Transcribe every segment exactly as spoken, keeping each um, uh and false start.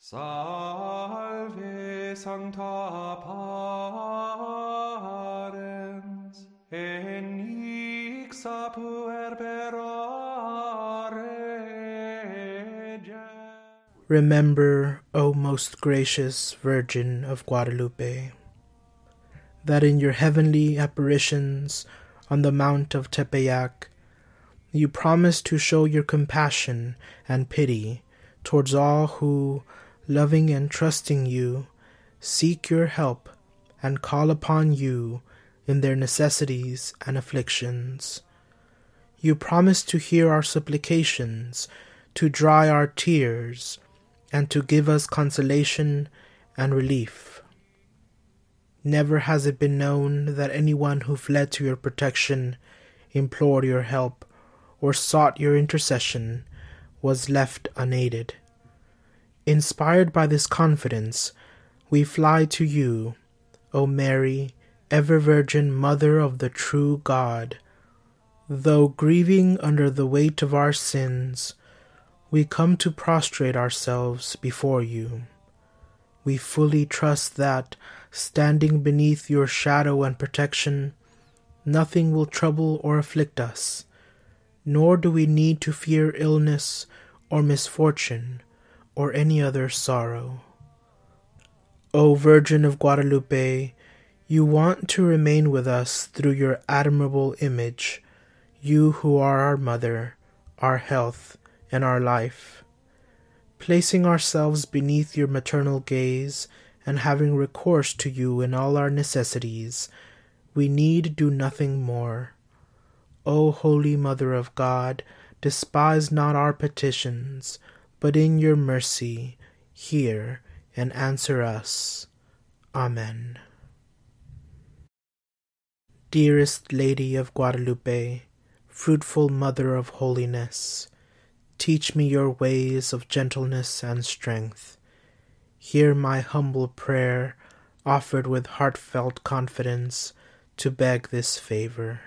Salve Sancta Parens, enixa puerbera rege. Remember, O most gracious Virgin of Guadalupe, that in your heavenly apparitions on the Mount of Tepeyac, you promised to show your compassion and pity towards all who, loving and trusting you, seek your help and call upon you in their necessities and afflictions. You promised to hear our supplications, to dry our tears, and to give us consolation and relief. Never has it been known that anyone who fled to your protection, implored your help, or sought your intercession was left unaided. Inspired by this confidence, we fly to you, O Mary, ever-Virgin Mother of the true God. Though grieving under the weight of our sins, we come to prostrate ourselves before you. We fully trust that, standing beneath your shadow and protection, nothing will trouble or afflict us, nor do we need to fear illness or misfortune or any other sorrow. O Virgin of Guadalupe, you want to remain with us through your admirable image, you who are our mother, our health, and our life. Placing ourselves beneath your maternal gaze and having recourse to you in all our necessities, we need do nothing more. O Holy Mother of God, despise not our petitions, but in your mercy hear and answer us. Amen. Dearest Lady of Guadalupe, fruitful Mother of holiness, teach me your ways of gentleness and strength. Hear my humble prayer, offered with heartfelt confidence, to beg this favor.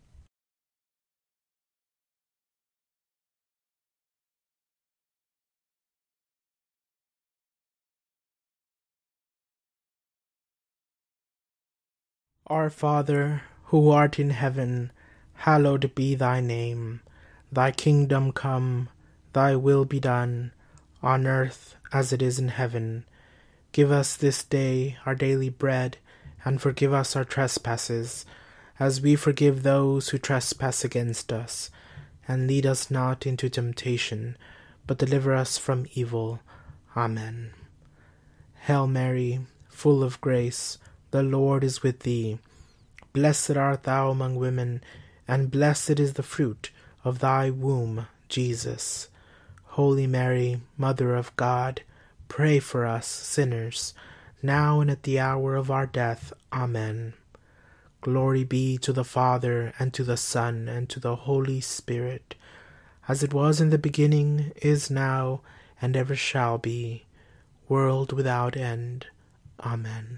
Our Father, who art in heaven, hallowed be thy name. Thy kingdom come, thy will be done, on earth as it is in heaven. Give us this day our daily bread, and forgive us our trespasses, as we forgive those who trespass against us. And lead us not into temptation, but deliver us from evil. Amen. Hail Mary, full of grace, the Lord is with thee. Blessed art thou among women, and blessed is the fruit of thy womb, Jesus. Holy Mary, Mother of God, pray for us sinners, now and at the hour of our death. Amen. Glory be to the Father, and to the Son, and to the Holy Spirit, as it was in the beginning, is now, and ever shall be, world without end. Amen.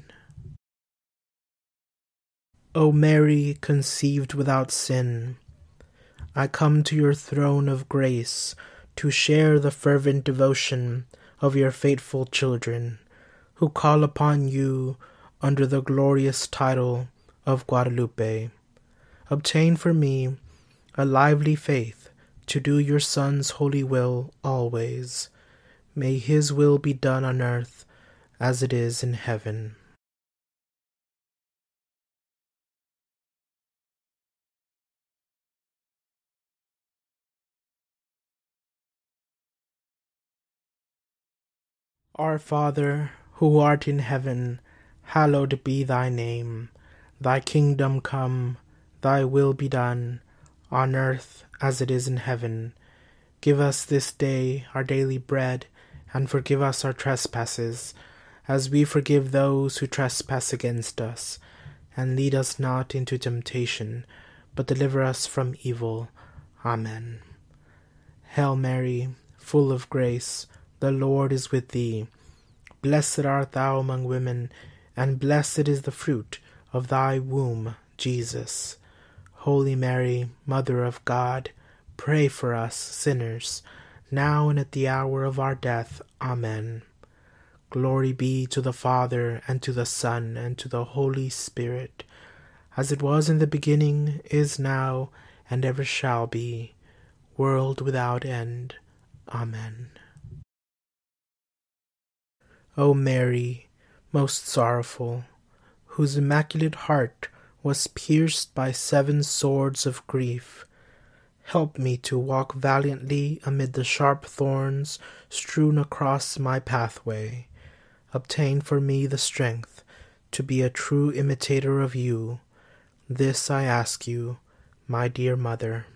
O Mary, conceived without sin, I come to your throne of grace to share the fervent devotion of your faithful children, who call upon you under the glorious title of Guadalupe. Obtain for me a lively faith to do your Son's holy will always. May his will be done on earth as it is in heaven. Our Father, who art in heaven, hallowed be thy name. Thy kingdom come, thy will be done, on earth as it is in heaven. Give us this day our daily bread, and forgive us our trespasses, as we forgive those who trespass against us. And lead us not into temptation, but deliver us from evil. Amen. Hail Mary, full of grace, the Lord is with thee. Blessed art thou among women, and blessed is the fruit of thy womb, Jesus. Holy Mary, Mother of God, pray for us sinners, now and at the hour of our death. Amen. Glory be to the Father, and to the Son, and to the Holy Spirit, as it was in the beginning, is now, and ever shall be, world without end. Amen. O Mary, most sorrowful, whose immaculate heart was pierced by seven swords of grief, help me to walk valiantly amid the sharp thorns strewn across my pathway. Obtain for me the strength to be a true imitator of you. This I ask you, my dear Mother.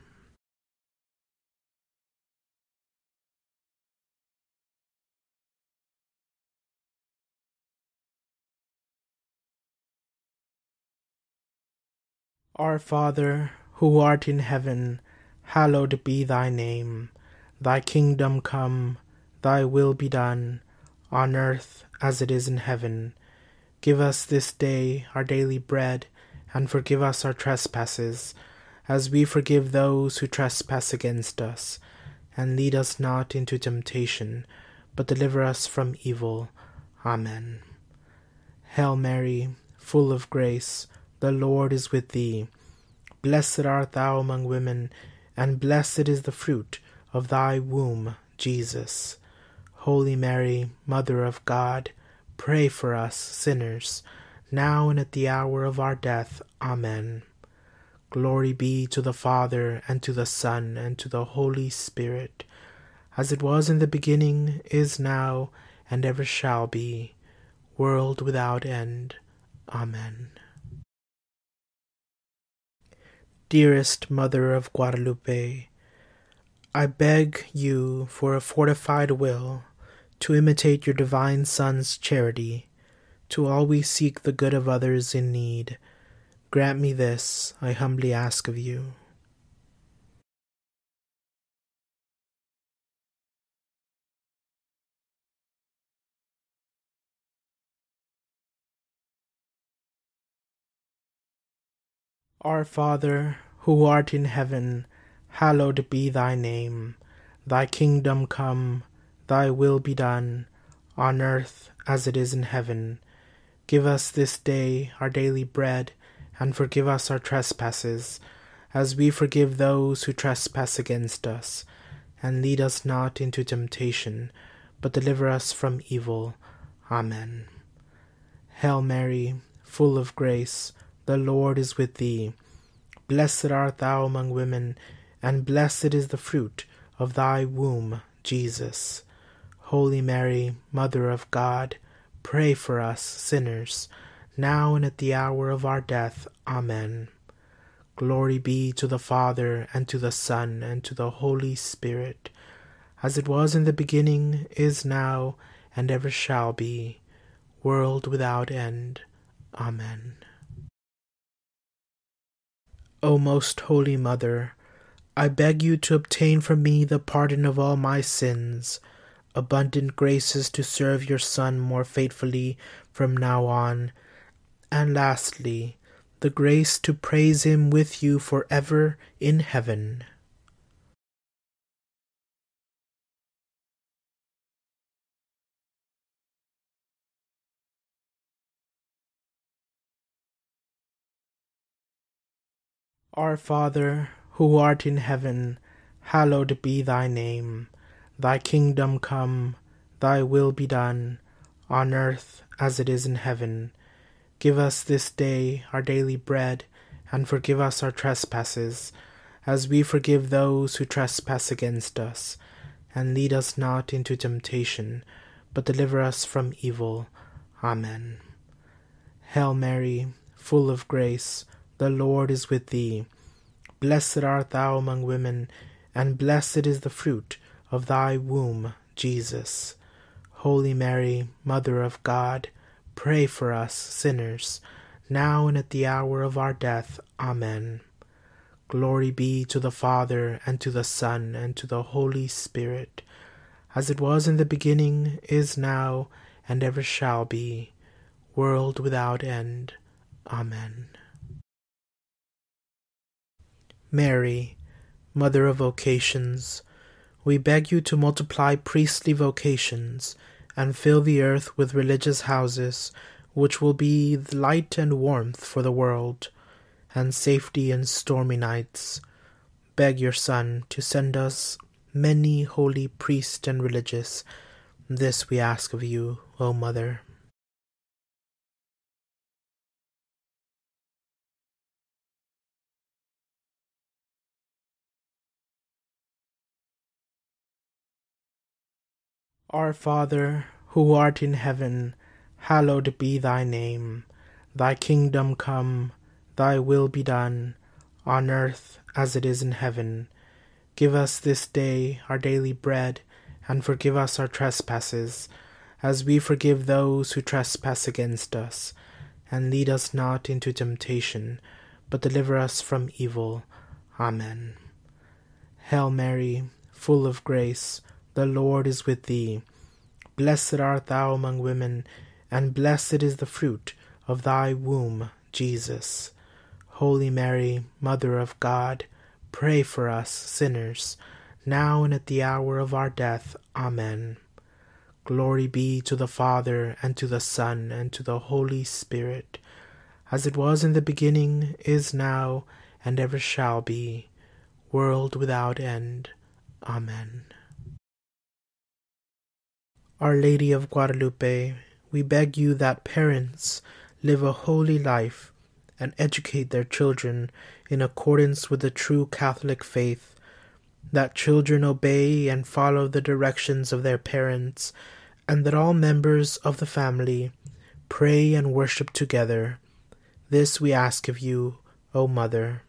Our Father, who art in heaven, hallowed be thy name. Thy kingdom come, thy will be done, on earth as it is in heaven. Give us this day our daily bread, and forgive us our trespasses, as we forgive those who trespass against us. And lead us not into temptation, but deliver us from evil. Amen. Hail Mary, full of grace, the Lord is with thee. Blessed art thou among women, and blessed is the fruit of thy womb, Jesus. Holy Mary, Mother of God, pray for us sinners, now and at the hour of our death. Amen. Glory be to the Father, and to the Son, and to the Holy Spirit, as it was in the beginning, is now, and ever shall be, world without end. Amen. Dearest Mother of Guadalupe, I beg you for a fortified will to imitate your divine Son's charity, to always seek the good of others in need. Grant me this, I humbly ask of you. Our Father, who art in heaven, hallowed be thy name. Thy kingdom come, thy will be done, on earth as it is in heaven. Give us this day our daily bread, and forgive us our trespasses, as we forgive those who trespass against us. And lead us not into temptation, but deliver us from evil. Amen. Hail Mary, full of grace, the Lord is with thee. Blessed art thou among women, and blessed is the fruit of thy womb, Jesus. Holy Mary, Mother of God, pray for us sinners, now and at the hour of our death. Amen. Glory be to the Father, and to the Son, and to the Holy Spirit, as it was in the beginning, is now, and ever shall be, world without end. Amen. O most holy Mother, I beg you to obtain for me the pardon of all my sins, abundant graces to serve your Son more faithfully from now on, and lastly, the grace to praise him with you forever in heaven. Our Father, who art in heaven, hallowed be thy name. Thy kingdom come, thy will be done, on earth as it is in heaven. Give us this day our daily bread, and forgive us our trespasses, as we forgive those who trespass against us. And lead us not into temptation, but deliver us from evil. Amen. Hail Mary, full of grace, the Lord is with thee. Blessed art thou among women, and blessed is the fruit of thy womb, Jesus. Holy Mary, Mother of God, pray for us sinners, now and at the hour of our death. Amen. Glory be to the Father, and to the Son, and to the Holy Spirit, as it was in the beginning, is now, and ever shall be, world without end. Amen. Mary, Mother of vocations, we beg you to multiply priestly vocations and fill the earth with religious houses, which will be light and warmth for the world, and safety in stormy nights. Beg your Son to send us many holy priests and religious. This we ask of you, O Mother. Our Father, who art in heaven, hallowed be thy name. Thy kingdom come, thy will be done, on earth as it is in heaven. Give us this day our daily bread, and forgive us our trespasses, as we forgive those who trespass against us. And lead us not into temptation, but deliver us from evil. Amen. Hail Mary, full of grace, the Lord is with thee. Blessed art thou among women, and blessed is the fruit of thy womb, Jesus. Holy Mary, Mother of God, pray for us sinners, now and at the hour of our death. Amen. Glory be to the Father, and to the Son, and to the Holy Spirit, as it was in the beginning, is now, and ever shall be, world without end. Amen. Our Lady of Guadalupe, we beg you that parents live a holy life and educate their children in accordance with the true Catholic faith, that children obey and follow the directions of their parents, and that all members of the family pray and worship together. This we ask of you, O Mother.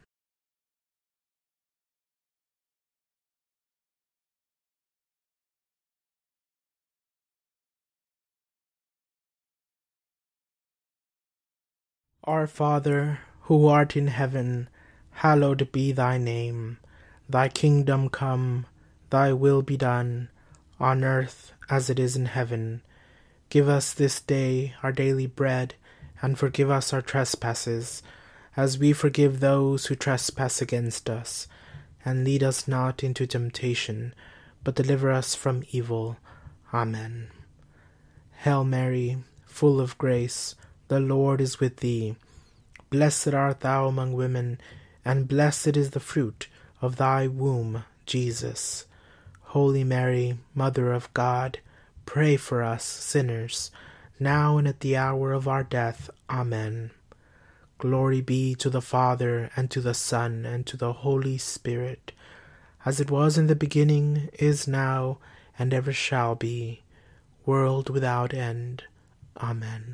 Our Father, who art in heaven, hallowed be thy name. Thy kingdom come, thy will be done, on earth as it is in heaven. Give us this day our daily bread, and forgive us our trespasses, as we forgive those who trespass against us. And lead us not into temptation, but deliver us from evil. Amen. Hail Mary, full of grace, the Lord is with thee. Blessed art thou among women, and blessed is the fruit of thy womb, Jesus. Holy Mary, Mother of God, pray for us sinners, now and at the hour of our death. Amen. Glory be to the Father, and to the Son, and to the Holy Spirit, as it was in the beginning, is now, and ever shall be, world without end. Amen.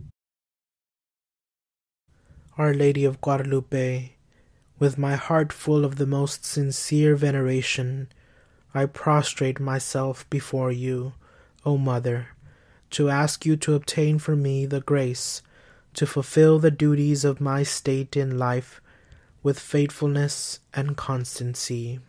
Our Lady of Guadalupe, with my heart full of the most sincere veneration, I prostrate myself before you, O Mother, to ask you to obtain for me the grace to fulfill the duties of my state in life with faithfulness and constancy.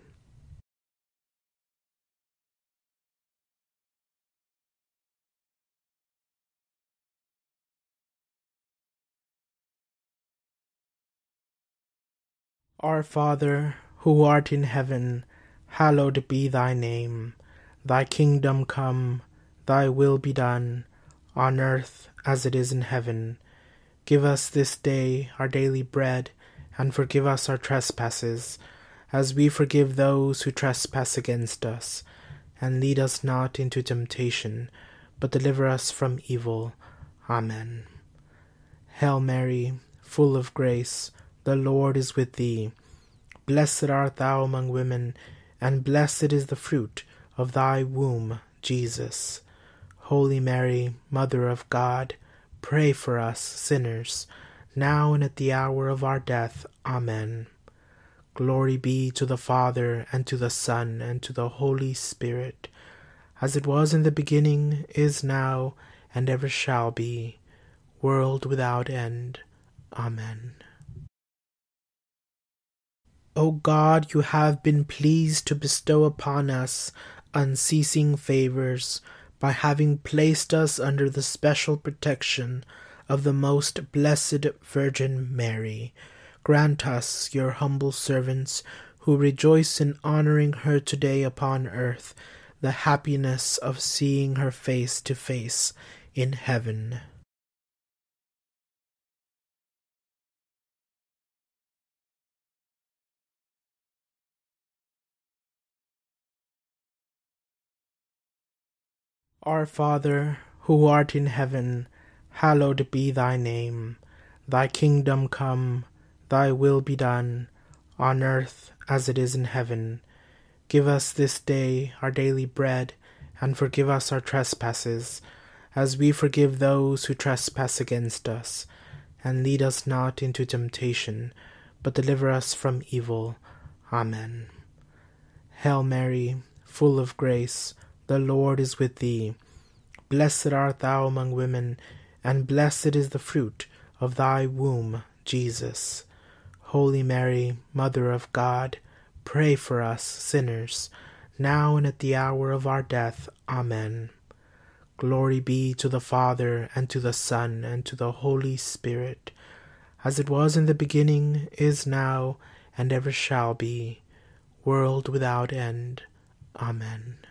Our Father, who art in heaven, hallowed be thy name. Thy kingdom come, thy will be done, on earth as it is in heaven. Give us this day our daily bread, and forgive us our trespasses, as we forgive those who trespass against us. And lead us not into temptation, but deliver us from evil. Amen. Hail Mary, full of grace, the Lord is with thee. Blessed art thou among women, and blessed is the fruit of thy womb, Jesus. Holy Mary, Mother of God, pray for us sinners, now and at the hour of our death. Amen. Glory be to the Father, and to the Son, and to the Holy Spirit, as it was in the beginning, is now, and ever shall be, world without end. Amen. O God, you have been pleased to bestow upon us unceasing favors by having placed us under the special protection of the most blessed Virgin Mary. Grant us, your humble servants, who rejoice in honoring her today upon earth, the happiness of seeing her face to face in heaven. Our Father, who art in heaven, hallowed be thy name. Thy kingdom come, thy will be done, on earth as it is in heaven. Give us this day our daily bread, and forgive us our trespasses, as we forgive those who trespass against us. And lead us not into temptation, but deliver us from evil. Amen. Hail Mary, full of grace, the Lord is with thee. Blessed art thou among women, and blessed is the fruit of thy womb, Jesus. Holy Mary, Mother of God, pray for us sinners, now and at the hour of our death. Amen. Glory be to the Father, and to the Son, and to the Holy Spirit, as it was in the beginning, is now, and ever shall be, world without end. Amen.